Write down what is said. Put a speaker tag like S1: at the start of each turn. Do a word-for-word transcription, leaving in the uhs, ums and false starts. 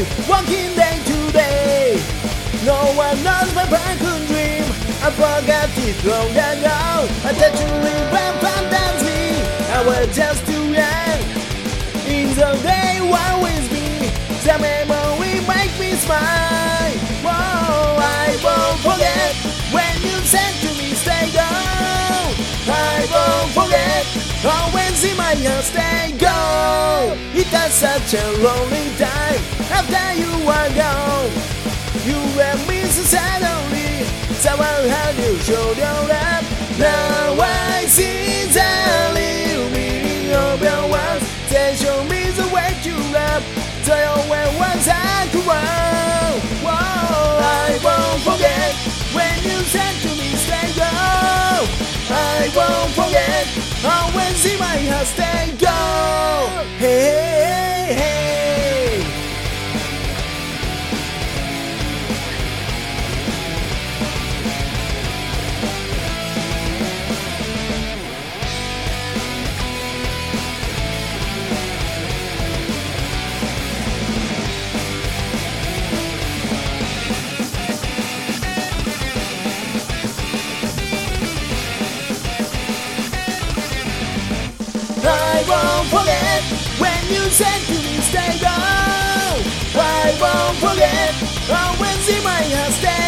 S1: walking day to day. No one knows my broken dream. I forgot it long ago. I tried to live fantasy. I was just too young. In the day always be the memory make me smile. Whoa, I won't forget when you said to me stay go. I won't forget always in my heart stay go. It was such a lonely time after you were gone. You left me so suddenly. Someone had you show your love. Now I see the little meaning of your words. They show me the way you love. They always was I to run. Whoa, I won't forget when you said to me stay go. I won't forget always in my heart stay go. Hey, hey, hey. I won't forget when you said to me stay go. I won't forget always in my heart stay